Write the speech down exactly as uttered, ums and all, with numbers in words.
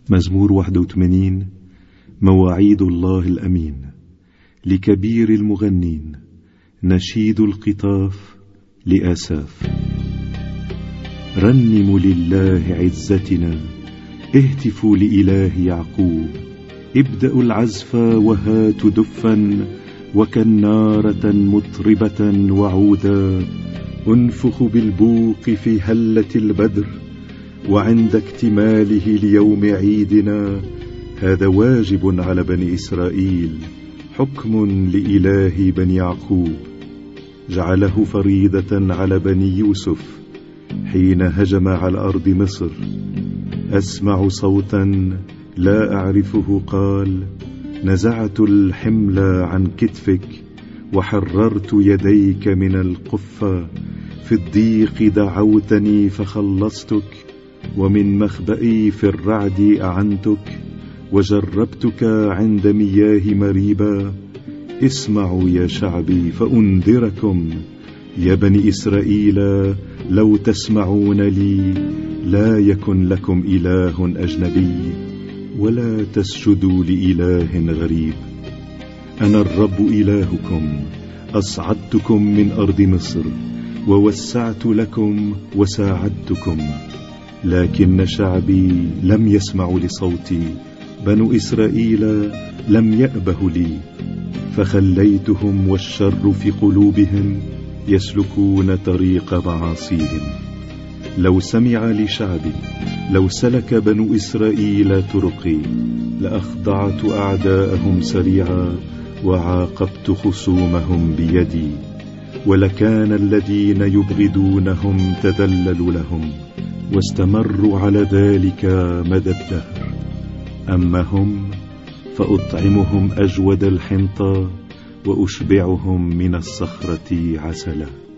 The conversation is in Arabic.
مزمور واحد وثمانين. مواعيد الله الأمين لكبير المغنين. نشيد القطاف لآساف. رنموا لله عزتنا، اهتفوا لإله يعقوب. ابدأوا العزف وهاتوا دفا وكنارة مطربة وعودا. انفخوا بالبوق في هلة البدر وعند اكتماله ليوم عيدنا. هذا واجب على بني إسرائيل، حكم لإله بني يعقوب. جعله فريضة على بني يوسف حين هجم على أرض مصر. أسمع صوتا لا أعرفه قال: نزعت الحمل عن كتفك وحررت يديك من القفة. في الضيق دعوتني فخلصتك، ومن مخبئي في الرعد أعنتك. وجربتك عند مياه مريبة. اسمعوا يا شعبي فأنذركم، يا بني إسرائيل لو تسمعون لي. لا يكن لكم إله أجنبي، ولا تسجدوا لإله غريب. أنا الرب إلهكم، أصعدتكم من أرض مصر، ووسعت لكم وساعدتكم. لكن شعبي لم يسمعوا لصوتي، بنو إسرائيل لم يأبهوا لي. فخليتهم والشر في قلوبهم، يسلكون طريق معاصيهم. لو سمع لشعبي، لو سلك بنو إسرائيل طرقي، لأخضعت أعداءهم سريعا وعاقبت خصومهم بيدي. ولكان الذين يبغضونهم تذللوا لهم، واستمروا على ذلك مدى الدهر. أما هم فأطعمهم أجود الحنطة، وأشبعهم من الصخرة عسلا.